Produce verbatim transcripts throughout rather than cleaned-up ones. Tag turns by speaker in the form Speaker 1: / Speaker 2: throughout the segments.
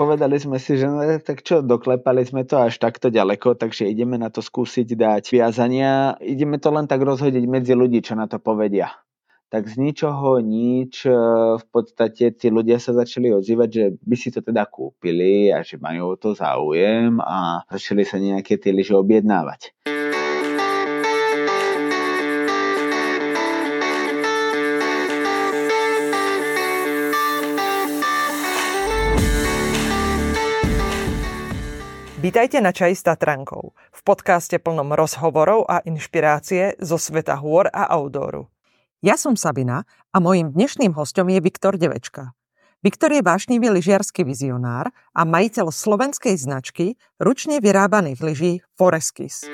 Speaker 1: povedali sme si, že no, tak čo, doklepali sme to až takto ďaleko, takže ideme na to skúsiť dať viazania. Ideme to len tak rozhodiť medzi ľudí, čo na to povedia. Tak z ničoho nič v podstate tí ľudia sa začali ozývať, že by si to teda kúpili a že majú o to záujem a začali sa nejaké tie lyže objednávať.
Speaker 2: Vítajte na Čaji s Tatrankou, v podcaste plnom rozhovorov a inšpirácie zo sveta hôr a outdooru. Ja som Sabina a mojím dnešným hosťom je Viktor Devečka. Viktor je vášnivý lyžiarsky vizionár a majiteľ slovenskej značky ručne vyrábaných lyží Foreskis.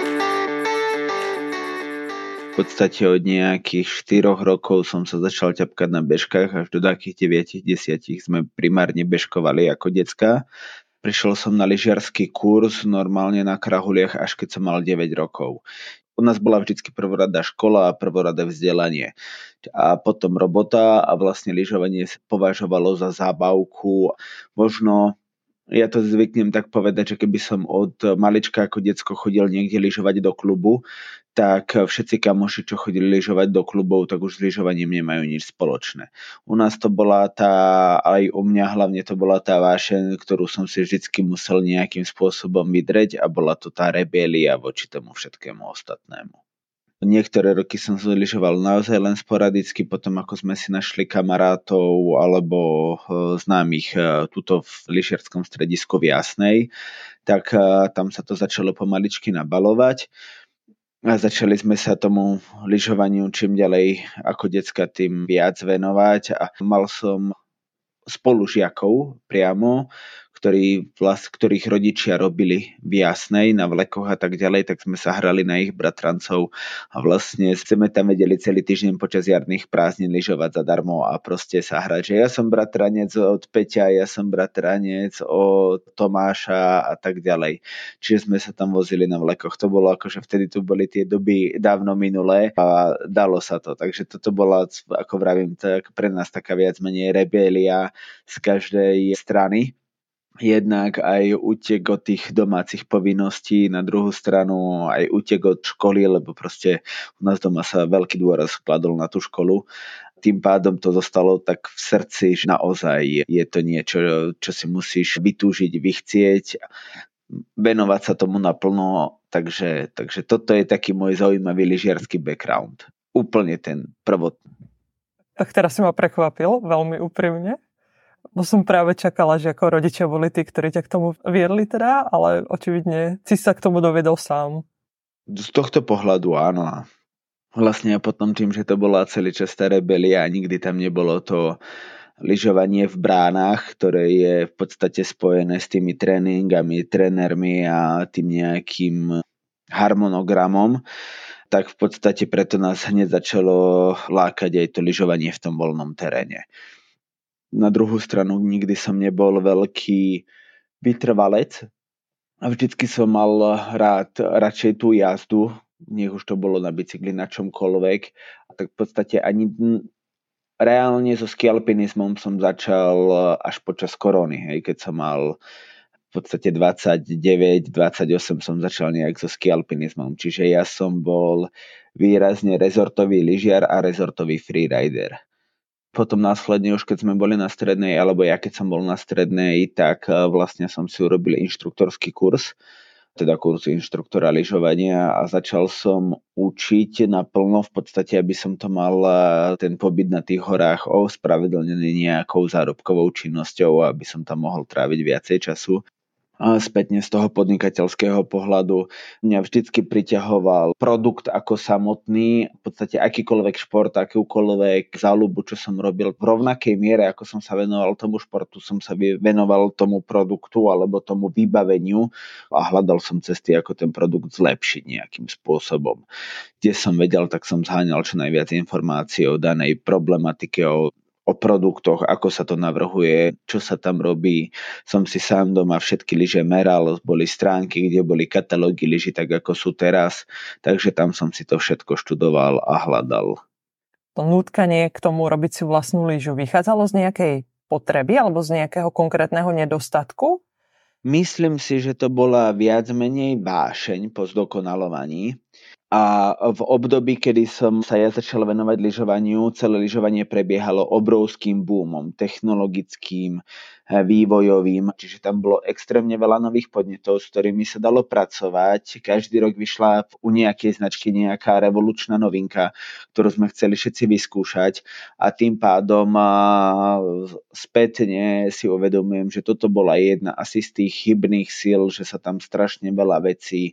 Speaker 1: V podstate od nejakých štyroch rokov som sa začal ťapkať na bežkách, až do takých deväť desať sme primárne bežkovali ako decká. Prišiel som na lyžiarsky kurz normálne na krahuliach, až keď som mal deväť rokov. U nás bola vždycky prvoradá škola a prvoradé vzdelanie. A potom robota a vlastne lyžovanie sa považovalo za zábavku. Možno, ja to zvyknem tak povedať, že keby som od malička ako decko chodil niekde lyžovať do klubu, tak všetci kamoši, čo chodili lyžovať do klubov, tak už s lyžovaním nemajú nič spoločné. U nás to bola tá, aj u mňa hlavne to bola tá vášeň, ktorú som si vždycky musel nejakým spôsobom vydreť a bola to tá rebélia voči tomu všetkému ostatnému. Niektoré roky som lyžoval naozaj len sporadicky, potom ako sme si našli kamarátov alebo známych tuto v lyžiarskom stredisku v Jasnej, tak tam sa to začalo pomaličky nabalovať. A začali sme sa tomu lyžovaniu čím ďalej ako decka tým viac venovať a mal som spolužiakov priamo, ktorí, vlast, ktorých rodičia robili v Jasnej na vlekoch a tak ďalej, tak sme sa hrali na ich bratrancov a vlastne sme tam vedeli celý týždeň počas jarných prázdnin lyžovať zadarmo a proste sa hrať, že ja som bratranec od Peťa, ja som bratranec od Tomáša a tak ďalej. Čiže sme sa tam vozili na vlekoch. To bolo akože vtedy tu boli tie doby dávno minulé a dalo sa to. Takže toto bola, ako vravím, tak pre nás taká viac menej rebélia z každej strany. Jednak aj útek od tých domácich povinností, na druhú stranu aj útek od školy, lebo proste u nás doma sa veľký dôraz kladol na tú školu. Tým pádom to zostalo tak v srdci, že naozaj je to niečo, čo si musíš vytúžiť, vychcieť, venovať sa tomu naplno. Takže, takže toto je taký môj zaujímavý lyžiarsky background. Úplne ten prvotný.
Speaker 2: Tak teraz si ma prekvapil, veľmi úprimne. No som práve čakala, že ako rodičia boli tí, ktorí ťa k tomu viedli teda, ale očividne si sa k tomu dovedol sám.
Speaker 1: Z tohto pohľadu áno. Vlastne potom tým, že to bola celý čas tá rebelia a nikdy tam nebolo to lyžovanie v bránach, ktoré je v podstate spojené s tými tréningami, trénermi a tým nejakým harmonogramom, tak v podstate preto nás hneď začalo lákať aj to lyžovanie v tom voľnom teréne. Na druhú stranu nikdy som nebol veľký vytrvalec a vždycky som mal rád radšej tú jazdu, nech už to bolo na bicykli, na čomkoľvek. A tak v podstate ani reálne so skialpinizmom som začal až počas korony, hej, keď som mal v podstate dvadsaťdeväť dvadsaťosem som začal nejak so skialpinizmom, čiže ja som bol výrazne rezortový lyžiar a rezortový freerider. Potom následne už keď sme boli na strednej, alebo ja keď som bol na strednej, tak vlastne som si urobil inštruktorský kurz, teda kurz inštruktora lyžovania a začal som učiť naplno v podstate, aby som to mal ten pobyt na tých horách ospravedlnený nejakou zárobkovou činnosťou, aby som tam mohol tráviť viacej času. A spätne z toho podnikateľského pohľadu mňa vždycky priťahoval produkt ako samotný, v podstate akýkoľvek šport, akúkoľvek záľubu, čo som robil v rovnakej miere, ako som sa venoval tomu športu, som sa venoval tomu produktu alebo tomu vybaveniu a hľadal som cesty, ako ten produkt zlepšiť nejakým spôsobom. Kde som vedel, tak som zháňal čo najviac informácií o danej problematike, o o produktoch, ako sa to navrhuje, čo sa tam robí. Som si sám doma všetky lyže meral, boli stránky, kde boli katalógy lyží, tak ako sú teraz, takže tam som si to všetko študoval a hľadal.
Speaker 2: To nútkanie k tomu robiť si vlastnú lyžu vychádzalo z nejakej potreby alebo z nejakého konkrétneho nedostatku?
Speaker 1: Myslím si, že to bola viac menej vášeň po zdokonalovaní. A v období, kedy som sa ja začal venovať lyžovaniu, celé lyžovanie prebiehalo obrovským boomom, technologickým, vývojovým, čiže tam bolo extrémne veľa nových podnetov, s ktorými sa dalo pracovať. Každý rok vyšla u nejakej značky nejaká revolučná novinka, ktorú sme chceli všetci vyskúšať a tým pádom spätne si uvedomujem, že toto bola jedna asi z tých chybných síl, že sa tam strašne veľa vecí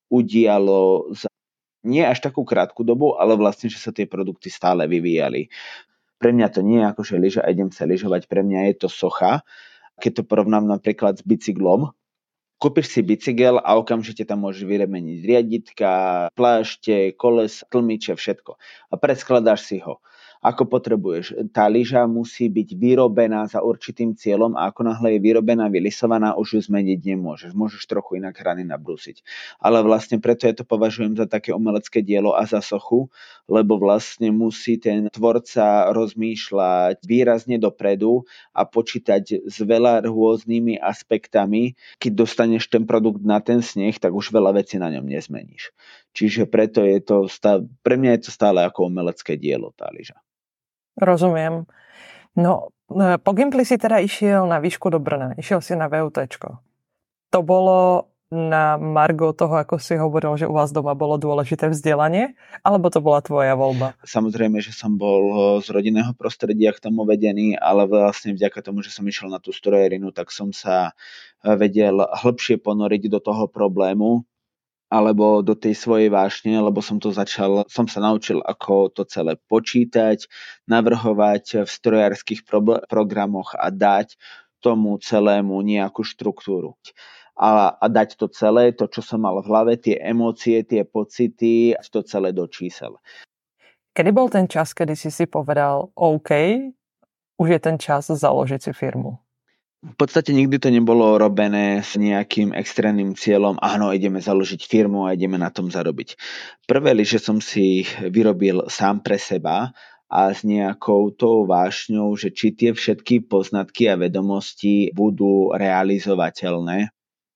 Speaker 1: udialo za nie až takú krátku dobu, ale vlastne, že sa tie produkty stále vyvíjali. Pre mňa to nie je ako, že lyža a idem sa lyžovať, pre mňa je to socha. Keď to porovnám napríklad s bicyklom, kúpiš si bicykel a okamžite tam môžeš vyremeniť riaditka, plášte, koles, tlmiče, všetko. A predskladáš si ho. Ako potrebuješ. Tá lyža musí byť vyrobená za určitým cieľom a ako náhle je vyrobená, vylisovaná, už ju zmeniť nemôžeš. Môžeš trochu inak rany nabrúsiť. Ale vlastne preto ja to považujem za také umelecké dielo a za sochu, lebo vlastne musí ten tvorca rozmýšľať výrazne dopredu a počítať s veľa rôznymi aspektami. Keď dostaneš ten produkt na ten sneh, tak už veľa vecí na ňom nezmeníš. Čiže preto je to, pre mňa je to stále ako umelecké dielo, tá lyža.
Speaker 2: Rozumiem. No, po Gimply si teda išiel na výšku do Brna. Išiel si na VUTčko. To bolo na margo toho, ako si hovoril, že u vás doma bolo dôležité vzdelanie? Alebo to bola tvoja voľba?
Speaker 1: Samozrejme, že som bol z rodinného prostredia k tomu vedený, ale vlastne vďaka tomu, že som išiel na tú strojerinu, tak som sa vedel hlbšie ponoriť do toho problému alebo do tej svojej vášne, lebo som to začal, som sa naučil, ako to celé počítať, navrhovať v strojárskych pro- programoch a dať tomu celému nejakú štruktúru. A, a dať to celé, to, čo som mal v hlave, tie emócie, tie pocity, to celé do čísel.
Speaker 2: Kedy bol ten čas, kedy si si povedal, OK, už je ten čas založiť si firmu?
Speaker 1: V podstate nikdy to nebolo robené s nejakým extrémnym cieľom, áno, ideme založiť firmu a ideme na tom zarobiť. Prvé lyže som si vyrobil sám pre seba a s nejakou tou vášňou, že či tie všetky poznatky a vedomosti budú realizovateľné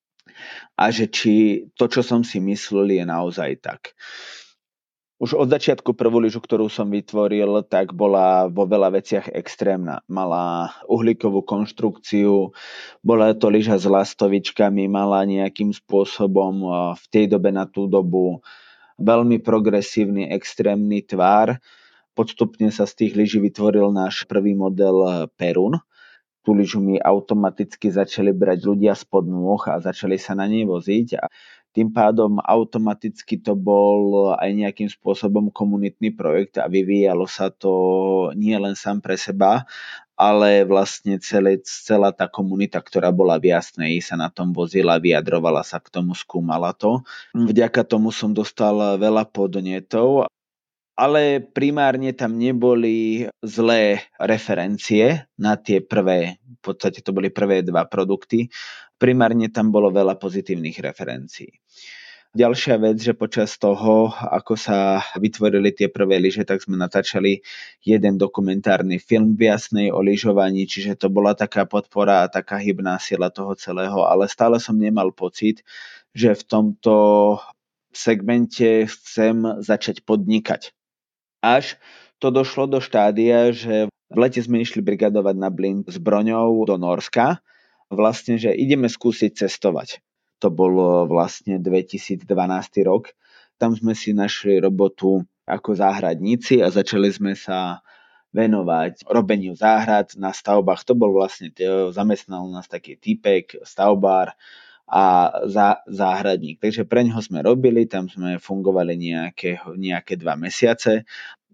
Speaker 1: a že či to, čo som si myslel, je naozaj tak. Už od začiatku prvú lyžu, ktorú som vytvoril, tak bola vo veľa veciach extrémna. Mala uhlíkovú konštrukciu, bola to lyža s lastovičkami, mala nejakým spôsobom v tej dobe na tú dobu veľmi progresívny, extrémny tvar. Podstupne sa z tých lyží vytvoril náš prvý model Perun. Tú lyžu mi automaticky začali brať ľudia spod nôh a začali sa na nej voziť. A tým pádom automaticky to bol aj nejakým spôsobom komunitný projekt a vyvíjalo sa to nie len sám pre seba, ale vlastne celé, celá tá komunita, ktorá bola v Jasnej, sa na tom vozila, vyjadrovala sa k tomu, skúmala to. Vďaka tomu som dostal veľa podnetov, ale primárne tam neboli zlé referencie na tie prvé, v podstate to boli prvé dva produkty. Primárne tam bolo veľa pozitívnych referencií. Ďalšia vec, že počas toho, ako sa vytvorili tie prvé lyže, tak sme natáčali jeden dokumentárny film v Jasnej o lyžovaní, čiže to bola taká podpora a taká hybná sila toho celého, ale stále som nemal pocit, že v tomto segmente chcem začať podnikať. Až to došlo do štádia, že v lete sme išli brigadovať na Blin s Broňou do Nórska. Vlastne, že ideme skúsiť cestovať. To bolo vlastne dvetisícdvanásty rok. Tam sme si našli robotu ako záhradníci a začali sme sa venovať robeniu záhrad na stavbách. To bol vlastne, zamestnal nás taký týpek, stavbár a zá, záhradník. Takže pre ňoho sme robili, tam sme fungovali nejaké, nejaké dva mesiace.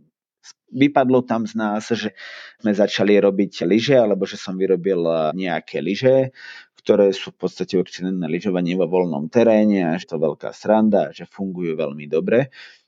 Speaker 1: Vypadlo tam z nás, že sme začali robiť lyže, alebo že som vyrobil nejaké lyže, ktoré sú v podstate určené na lyžovanie vo voľnom teréne a že to veľká sranda, že fungujú veľmi dobre.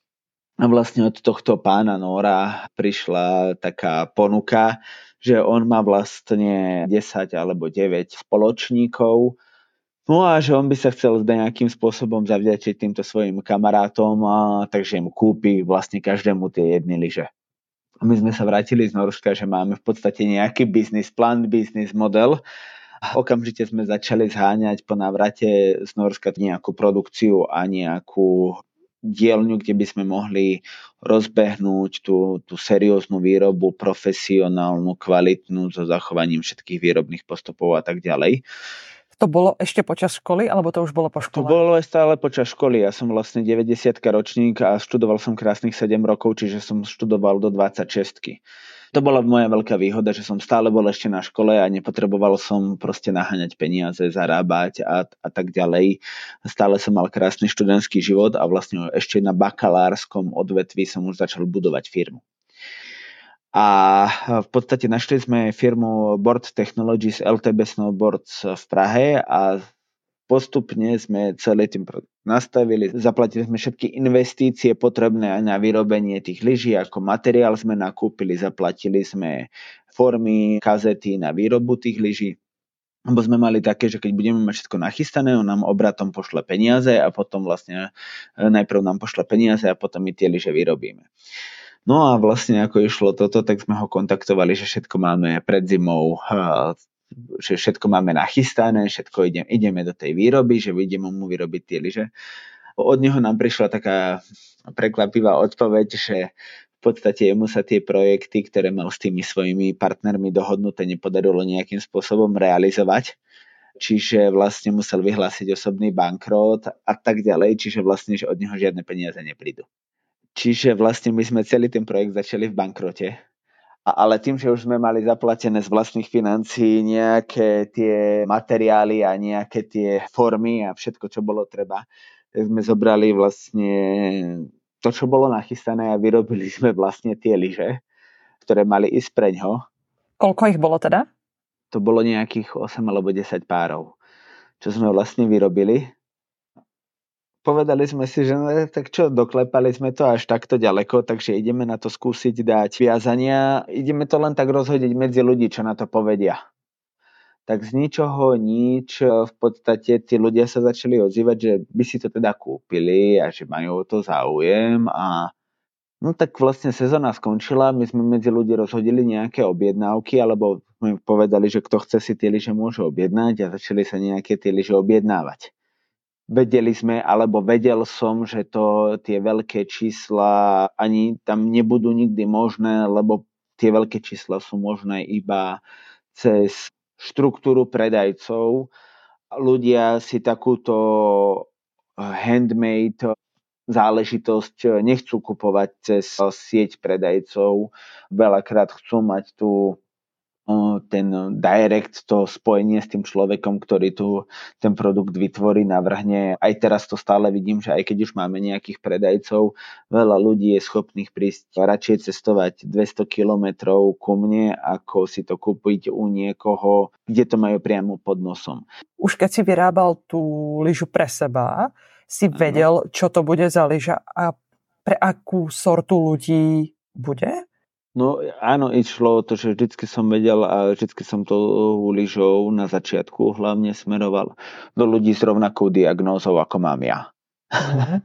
Speaker 1: A vlastne od tohto pána Nóra prišla taká ponuka, že on má vlastne desať alebo deväť spoločníkov, no a že on by sa chcel nejakým spôsobom zavďačiť týmto svojim kamarátom, a takže im kúpi vlastne každému tie jedny lyže. my sme sa vrátili z Norska, že máme v podstate nejaký business plán, business model. Okamžite sme začali zháňať po návrate z Norska nejakú produkciu a nejakú dielňu, kde by sme mohli rozbehnúť tú, tú serióznu výrobu, profesionálnu, kvalitnú, so zachovaním všetkých výrobných postupov a tak ďalej.
Speaker 2: To bolo ešte počas školy, alebo to už bolo po škole?
Speaker 1: To bolo stále počas školy. Ja som vlastne deväťdesiatka ročník a študoval som krásnych sedem rokov, čiže som študoval do dvadsaťšesť. To bola moja veľká výhoda, že som stále bol ešte na škole a nepotreboval som proste naháňať peniaze, zarábať a, a tak ďalej. Stále som mal krásny študentský život a vlastne ešte na bakalárskom odvetví som už začal budovať firmu. A v podstate našli sme firmu Board Technologies el té bé Snowboards v Prahe a postupne sme celý tým nastavili. Zaplatili sme všetky investície potrebné aj na vyrobenie tých lyží, ako materiál sme nakúpili, zaplatili sme formy, kazety na výrobu tých lyží. Lebo sme mali také, že keď budeme mať všetko nachystané, on nám obratom pošle peniaze a potom vlastne najprv nám pošle peniaze a potom my tie lyže vyrobíme. No a vlastne ako išlo toto, tak sme ho kontaktovali, že všetko máme pred zimou, že všetko máme nachystané, všetko ideme, ideme do tej výroby, že ideme mu vyrobiť tie lyže. Od neho nám prišla taká prekvapivá odpoveď, že v podstate jemu sa tie projekty, ktoré mal s tými svojimi partnermi dohodnuté, nepodarilo nejakým spôsobom realizovať. Čiže vlastne musel vyhlásiť osobný bankrot a tak ďalej, čiže vlastne že od neho žiadne peniaze neprídu. Čiže vlastne my sme celý ten projekt začali v bankrote. A, ale tým, že už sme mali zaplatené z vlastných financií nejaké tie materiály a nejaké tie formy a všetko, čo bolo treba, tak sme zobrali vlastne to, čo bolo nachystané a vyrobili sme vlastne tie lyže, ktoré mali ísť preňho.
Speaker 2: Koľko ich bolo teda?
Speaker 1: To bolo nejakých osem alebo desať párov, čo sme vlastne vyrobili. Povedali sme si, že no, tak čo, doklepali sme to až takto ďaleko, takže ideme na to skúsiť dať viazania. Ideme to len tak rozhodiť medzi ľudí, čo na to povedia. Tak z ničoho nič, v podstate tí ľudia sa začali ozývať, že by si to teda kúpili a že majú to záujem. A no tak vlastne sezóna skončila, my sme medzi ľudí rozhodili nejaké objednávky, alebo sme povedali, že kto chce si tie lyže môže objednať a začali sa nejaké tie lyže objednávať. Vedeli sme, alebo vedel som, že to tie veľké čísla ani tam nebudú nikdy možné, lebo tie veľké čísla sú možné iba cez štruktúru predajcov. Ľudia si takúto handmade záležitosť nechcú kupovať cez sieť predajcov. Veľakrát chcú mať tú ten direct, to spojenie s tým človekom, ktorý tu ten produkt vytvorí, navrhne. Aj teraz to stále vidím, že aj keď už máme nejakých predajcov, veľa ľudí je schopných prísť radšej cestovať dvesto kilometrov ku mne, ako si to kúpiť u niekoho, kde to majú priamo pod nosom.
Speaker 2: Už keď si vyrábal tú lyžu pre seba, si vedel, čo to bude za lyža a pre akú sortu ľudí bude?
Speaker 1: No áno, išlo o to, že vždycky som vedel a vždycky som to lyžou na začiatku hlavne smeroval do ľudí s rovnakou diagnózou, ako mám ja. Mm-hmm.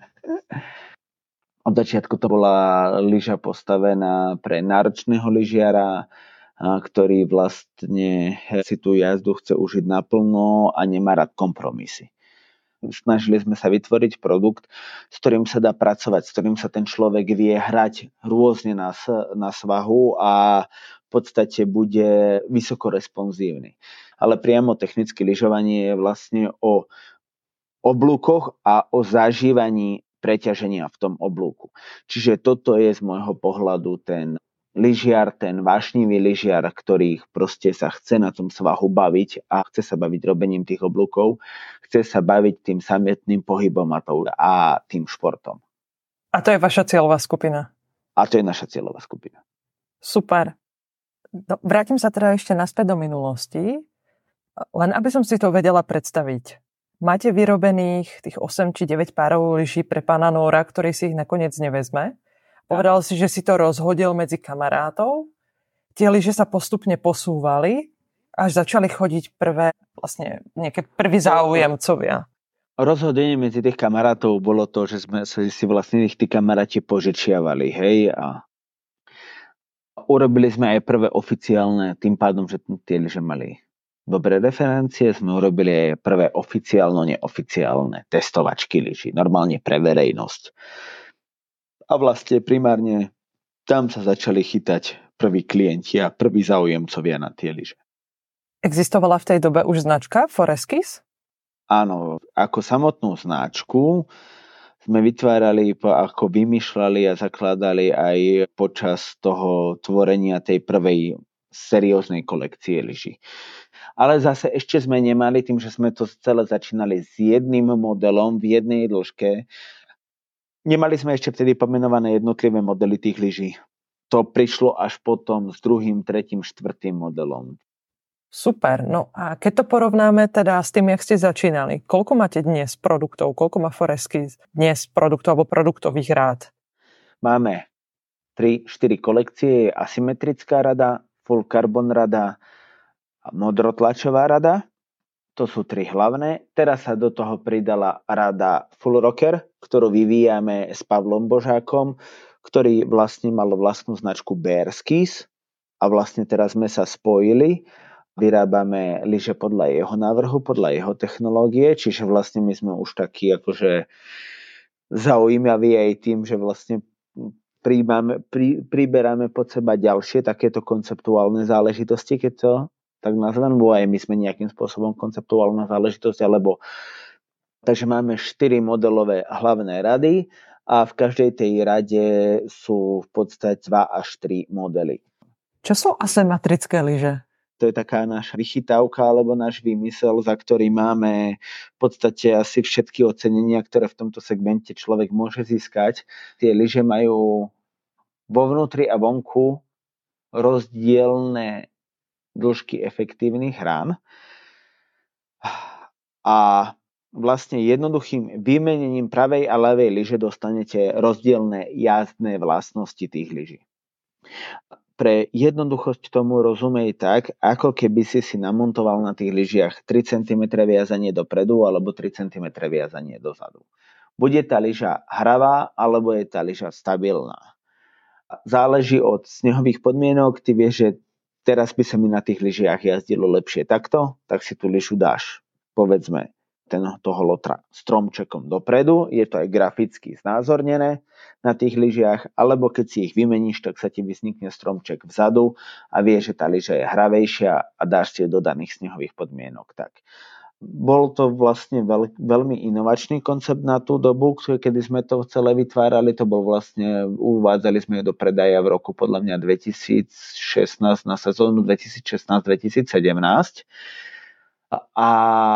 Speaker 1: Od začiatku to bola lyža postavená pre náročného lyžiara, ktorý vlastne si tú jazdu chce užiť naplno a nemá rád kompromisy. Snažili sme sa vytvoriť produkt, s ktorým sa dá pracovať, s ktorým sa ten človek vie hrať rôzne na, na svahu a v podstate bude vysoko responsívny. Ale priamo technické lyžovanie je vlastne o oblúkoch a o zažívaní preťaženia v tom oblúku. Čiže toto je z môjho pohľadu ten lyžiar, ten vášnivý lyžiar, ktorý proste sa chce na tom svahu baviť a chce sa baviť robením tých oblúkov, chce sa baviť tým samotným pohybom a tým športom.
Speaker 2: A to je vaša cieľová skupina?
Speaker 1: A to je naša cieľová skupina.
Speaker 2: Super. No, vrátim sa teda ešte naspäť do minulosti, len aby som si to vedela predstaviť. Máte vyrobených tých osem či deväť párov lyží pre pána Nóra, ktorý si ich nakoniec nevezme. Povedal si, že si to rozhodil medzi kamarátov. Tie lyže sa postupne posúvali, až začali chodiť prvé, vlastne nejaké prví záujemcovia.
Speaker 1: Rozhodenie medzi tých kamarátov bolo to, že sme si vlastne tí kamaráti požičiavali, hej, a Urobili sme aj prvé oficiálne, tým pádom, že tie lyže mali dobré referencie, sme urobili aj prvé oficiálno-neoficiálne testovačky lyží, normálne pre verejnosť. A vlastne primárne tam sa začali chytať prví klienti a prví záujemcovia na tie lyže.
Speaker 2: Existovala v tej dobe už značka Foreskis?
Speaker 1: Áno, ako samotnú značku sme vytvárali, ako vymýšľali a zakladali aj počas toho tvorenia tej prvej serióznej kolekcie lyží. Ale zase ešte sme nemali, tým, že sme to celé začínali s jedným modelom v jednej dĺžke, nemali sme ešte vtedy pomenované jednotlivé modely tých lyží. To prišlo až potom s druhým, tretím, štvrtým modelom.
Speaker 2: Super, no a keď to porovnáme teda s tým, jak ste začínali, koľko máte dnes produktov, koľko má Foreskis dnes produktov alebo produktových rád?
Speaker 1: Máme tri štyri kolekcie, asymetrická rada, full carbon rada a modrotlačová rada. To sú tri hlavné. Teraz sa do toho pridala rada Full Rocker, ktorú vyvíjame s Pavlom Božákom, ktorý vlastne mal vlastnú značku Bearskis a vlastne teraz sme sa spojili. Vyrábame lyže podľa jeho návrhu, podľa jeho technológie, čiže vlastne my sme už takí akože zaujímaví aj tým, že vlastne príjmame, prí, priberáme pod seba ďalšie takéto konceptuálne záležitosti, keď to tak nazvem, bo aj my sme nejakým spôsobom konceptuálna záležitosť, alebo takže máme štyri modelové hlavné rady a v každej tej rade sú v podstate dva až tri modely.
Speaker 2: Čo sú asymetrické lyže?
Speaker 1: To je taká naša vychytávka alebo náš výmysel, za ktorý máme v podstate asi všetky ocenenia, ktoré v tomto segmente človek môže získať. Tie lyže majú vo vnútri a vonku rozdielne dĺžky efektívnych rán a vlastne jednoduchým vymenením pravej a ľavej lyže dostanete rozdielne jazdné vlastnosti tých lyží. Pre jednoduchosť tomu rozumej tak, ako keby si si namontoval na tých lyžiach tri centimetre viazanie dopredu alebo tri centimetre viazanie dozadu. Bude tá lyža hravá alebo je tá lyža stabilná. Záleží od snehových podmienok, ty vieš, že teraz by sa mi na tých lyžiach jazdilo lepšie takto, tak si tú lyžu dáš, povedzme, ten, toho lotra stromčekom dopredu, je to aj graficky znázornené na tých lyžiach, alebo keď si ich vymeníš, tak sa ti vznikne stromček vzadu a vieš, že tá lyža je hravejšia a dáš si ju do daných snehových podmienok. Tak. Bol to vlastne veľ, veľmi inovačný koncept na tú dobu, kedy sme to celé vytvárali, to bol vlastne, uvádzali sme ju do predaja v roku podľa mňa dvetisícšestnásť na sezónu dvetisícšestnásť dvetisícsedemnásť a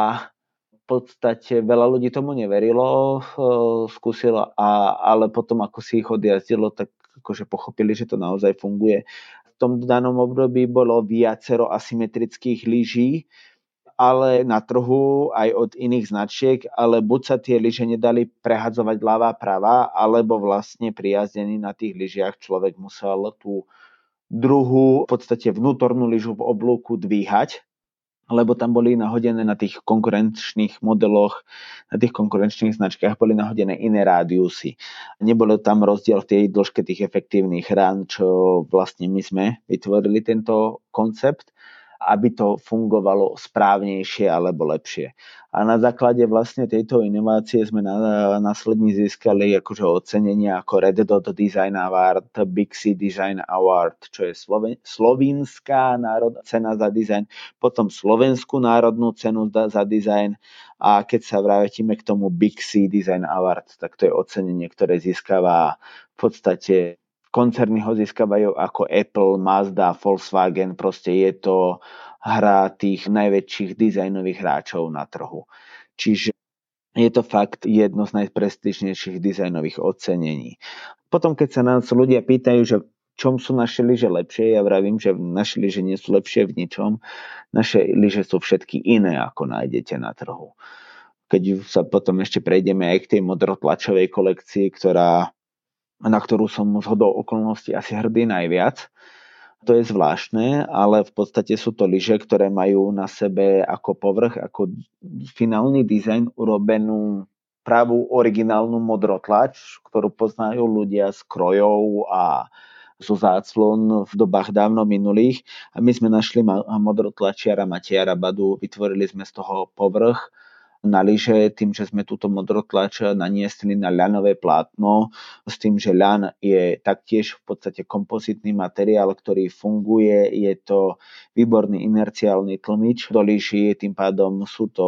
Speaker 1: v podstate veľa ľudí tomu neverilo, skúsilo, a, ale potom ako si ich odjazdilo, tak akože pochopili, že to naozaj funguje. V tom danom období bolo viacero asymetrických lyží, ale na trhu aj od iných značiek, ale buď sa tie lyže nedali prehadzovať ľavá pravá, alebo vlastne pri jazdení na tých lyžiach človek musel tú druhú, v podstate vnútornú lyžu v oblúku dvíhať, lebo tam boli nahodené na tých konkurenčných modeloch, na tých konkurenčných značkách boli nahodené iné rádiusy. Nebolo tam rozdiel v tej dĺžke tých efektívnych rán, čo vlastne my sme vytvorili tento koncept, aby to fungovalo správnejšie alebo lepšie. A na základe vlastne tejto inovácie sme následne získali akože ocenenia ako Red Dot Design Award, Big C Design Award, čo je Sloven- slovenská národná cena za dizajn, potom slovenskú národnú cenu za dizajn a keď sa vrátime k tomu Big C Design Award, tak to je ocenenie, ktoré získava v podstate koncerny ho získavajú ako Apple, Mazda, Volkswagen, proste je to hra tých najväčších dizajnových hráčov na trhu. Čiže je to fakt jedno z najprestížnejších dizajnových ocenení. Potom, keď sa nás ľudia pýtajú, že čom sú naše lyže lepšie, ja vravím, že naše lyže nie sú lepšie v ničom. Naše lyže sú všetky iné, ako nájdete na trhu. Keď sa potom ešte prejdeme aj k tej modrotlačovej kolekcii, ktorá na ktorú som zhodou okolností asi hrdý najviac. To je zvláštne, ale v podstate sú to lyže, ktoré majú na sebe ako povrch, ako finálny dizajn urobenú pravú originálnu modrotlač, ktorú poznajú ľudia z krojov a zo záclon v dobách dávno minulých a my sme našli modrotlačiara Mateja Rabadu, vytvorili sme z toho povrch na lyže tým, že sme túto modrotlač naniesli na ľanové plátno, s tým, že ľan je taktiež v podstate kompozitný materiál, ktorý funguje, je to výborný inerciálny tlmič do lyží, tým pádom sú to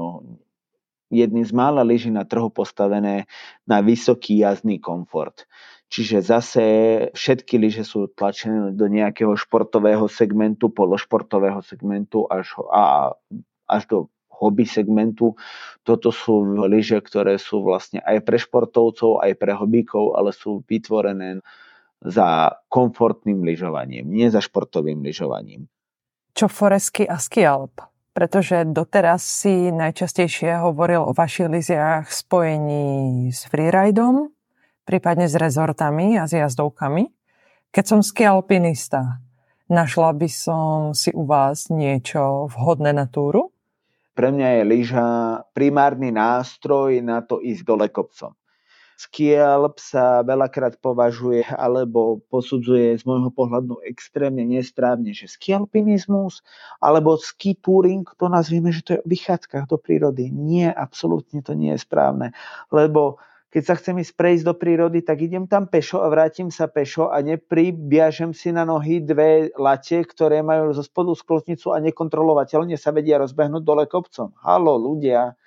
Speaker 1: jedny z mála lyží na trhu postavené na vysoký jazdný komfort. Čiže zase všetky lyže sú tlačené do nejakého športového segmentu, pološportového segmentu až, a, až do hobby segmentu. Toto sú lyže, ktoré sú vlastne aj pre športovcov, aj pre hobíkov, ale sú vytvorené za komfortným lyžovaním, nie za športovým lyžovaním.
Speaker 2: Čo foresky a ski alp? Pretože doteraz si najčastejšie hovoril o vašich lyžiach v spojení s freeridom, prípadne s rezortami a s jazdovkami. Keď som ski alpinista, našla by som si u vás niečo vhodné na túru?
Speaker 1: Pre mňa je lyža primárny nástroj na to ísť dole kopcom. Ski alp sa veľakrát považuje alebo posudzuje z môjho pohľadu extrémne nesprávne, že ski alpinizmus alebo ski touring, to nazvieme, že to je o vychádzkach do prírody. Nie, absolútne to nie je správne, lebo keď sa chcem ísť prejsť do prírody, tak idem tam pešo a vrátim sa pešo a nepribiažem si na nohy dve late, ktoré majú zo spodu sklotnicu a nekontrolovateľne sa vedia rozbehnúť dole kopcom. Haló, ľudia.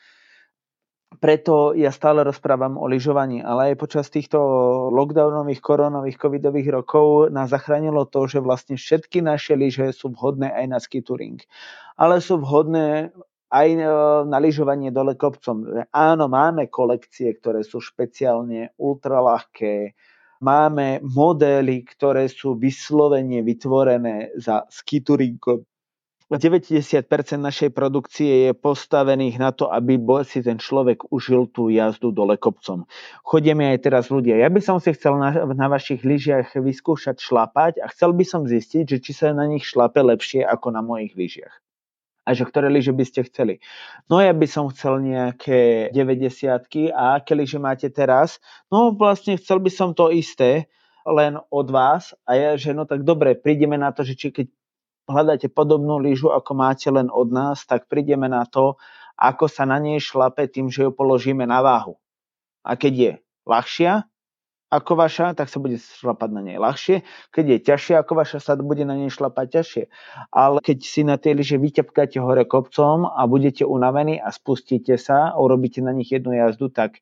Speaker 1: Preto ja stále rozprávam o lyžovaní, ale aj počas týchto lockdownových, koronových, covidových rokov nás zachránilo to, že vlastne všetky naše lyže sú vhodné aj na ski touring. Ale sú vhodné aj na lyžovanie dole kopcom. Áno, máme kolekcie, ktoré sú špeciálne ultraľahké, máme modely, ktoré sú vyslovene vytvorené za ski touringom. deväťdesiat percent našej produkcie je postavených na to, aby si ten človek užil tú jazdu dole kopcom. Chodíme aj teraz ľudia. Ja by som si chcel na, na vašich lyžiach vyskúšať šlapať a chcel by som zistiť, že či sa na nich šlape lepšie ako na mojich lyžiach. A že ktoré lyže by ste chceli. No ja by som chcel nejaké deväťdesiatky a aké lyže máte teraz? No vlastne chcel by som to isté, len od vás. A ja, že no tak dobre, prídeme na to, že či keď hľadáte podobnú lyžu, ako máte len od nás, tak prídeme na to, ako sa na nej šlape tým, že ju položíme na váhu. A keď je ľahšia ako vaša, tak sa bude šlapať na nej ľahšie. Keď je ťažšia ako vaša, sa bude na nej šlapať ťažšie. Ale keď si na tej lyže vyťapkáte hore kopcom a budete unavení a spustíte sa a urobíte na nich jednu jazdu, tak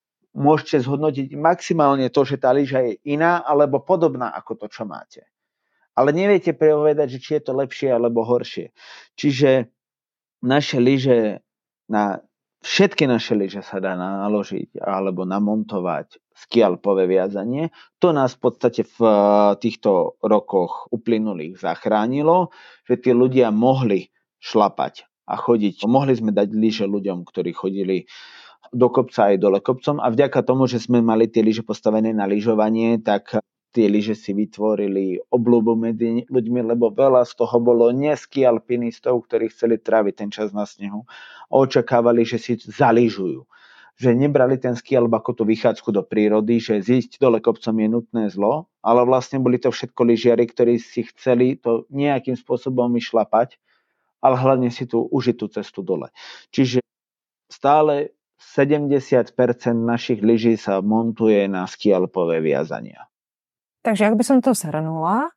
Speaker 1: môžete zhodnotiť maximálne to, že tá lyža je iná alebo podobná ako to, čo máte. Ale neviete prepovedať, že či je to lepšie alebo horšie. Čiže naše lyže, na všetky naše lyže sa dá naložiť alebo namontovať ski alpové viazanie. To nás v podstate v týchto rokoch uplynulých zachránilo, že tí ľudia mohli šlapať a chodiť. Mohli sme dať lyže ľuďom, ktorí chodili do kopca aj dole kopcom a vďaka tomu, že sme mali tie lyže postavené na lyžovanie, tak tie lyže si vytvorili obľúbu medzi ľuďmi, lebo veľa z toho bolo neski alpinistov, ktorí chceli tráviť ten čas na snehu a očakávali, že si zalížujú. Že nebrali ten ski alp ako tú vychádzku do prírody, že zísť dole kopcom je nutné zlo, ale vlastne boli to všetko lyžiari, ktorí si chceli to nejakým spôsobom vyšlapať, ale hlavne si tú užitú cestu dole. Čiže stále sedemdesiat percent našich lyží sa montuje na ski alpové viazania.
Speaker 2: Takže ak by som to zhrnula,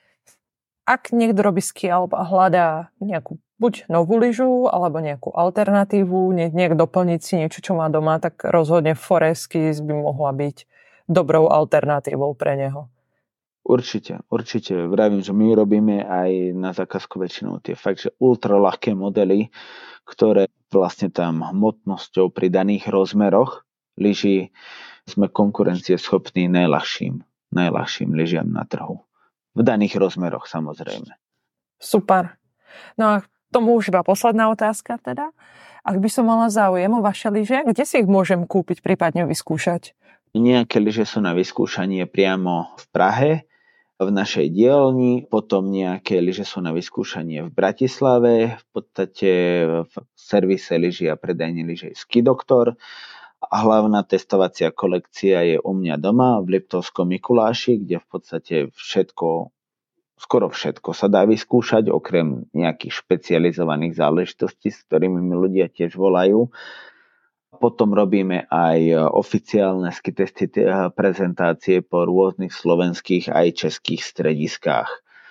Speaker 2: ak niekto robí ski alp a hľadá nejakú buď novú lyžu, alebo nejakú alternatívu, nejak doplniť si niečo, čo má doma, tak rozhodne Foreskis by mohla byť dobrou alternatívou pre neho.
Speaker 1: Určite, určite. Vravím, že my robíme aj na zákazku väčšinou tie fakt, že ultraľahké modely, ktoré vlastne tam hmotnosťou pri daných rozmeroch lyží sme konkurencieschopní najľahším. najľahším lyžiam na trhu. V daných rozmeroch, samozrejme.
Speaker 2: Super. No a tomu už iba posledná otázka teda. Ak by som mala záujem o vaše lyže, kde si ich môžem kúpiť, prípadne vyskúšať?
Speaker 1: Nejaké lyže sú na vyskúšanie priamo v Prahe, v našej dielni, potom nejaké lyže sú na vyskúšanie v Bratislave, v podstate v servise lyží a predajne lyží Ski Doktor. Hlavná testovacia kolekcia je u mňa doma v Liptovskom Mikuláši, kde v podstate všetko, skoro všetko sa dá vyskúšať, okrem nejakých špecializovaných záležitostí, s ktorými mi ľudia tiež volajú. Potom robíme aj oficiálne skitesty prezentácie po rôznych slovenských aj českých strediskách.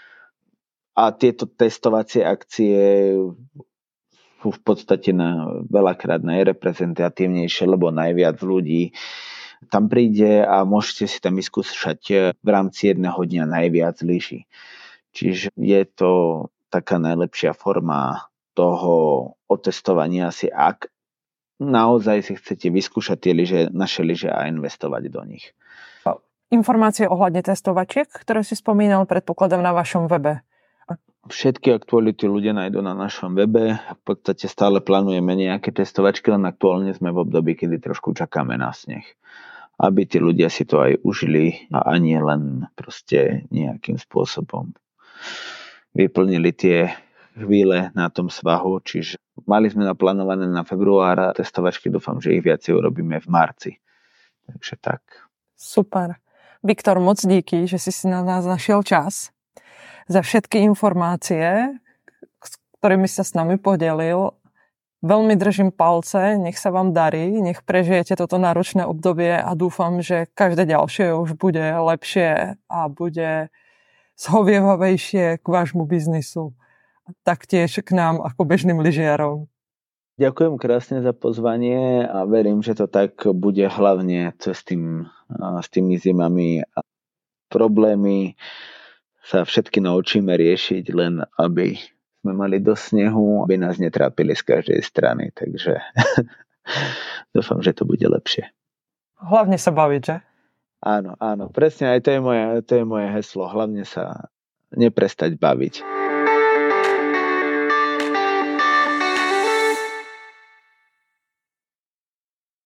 Speaker 1: A tieto testovacie akcie sú v podstate na, veľakrát najreprezentatívnejšie, lebo najviac ľudí tam príde a môžete si tam vyskúšať v rámci jedného dňa najviac lyží. Čiže je to taká najlepšia forma toho otestovania si, ak naozaj si chcete vyskúšať tie lyže, naše lyže a investovať do nich.
Speaker 2: Informácie ohľadne testovačiek, ktoré si spomínal, predpokladám na vašom webe.
Speaker 1: Všetky aktuality ľudia nájdú na našom webe. V podstate stále plánujeme nejaké testovačky, len aktuálne sme v období, kedy trošku čakáme na sneh. Aby tí ľudia si to aj užili a nie len proste nejakým spôsobom vyplnili tie chvíle na tom svahu. Čiže mali sme naplánované na február a testovačky, dúfam, že ich viacej urobíme v marci. Takže tak.
Speaker 2: Super. Viktor, moc díky, že si si na nás našiel čas. Za všetky informácie, s ktorými sa s nami podelil. Veľmi držím palce, nech sa vám darí, nech prežijete toto náročné obdobie a dúfam, že každé ďalšie už bude lepšie a bude zhovievavejšie k vášmu biznisu. Taktiež k nám ako bežným lyžiarom.
Speaker 1: Ďakujem krásne za pozvanie a verím, že to tak bude hlavne s, tým, s tými zimami a problémy sa všetky naučíme riešiť, len aby sme mali do snehu, aby nás netrápili z každej strany. Takže dúfam, že to bude lepšie.
Speaker 2: Hlavne sa baviť, že?
Speaker 1: Áno, áno, presne, aj to je moje, to je moje heslo. Hlavne sa neprestať baviť.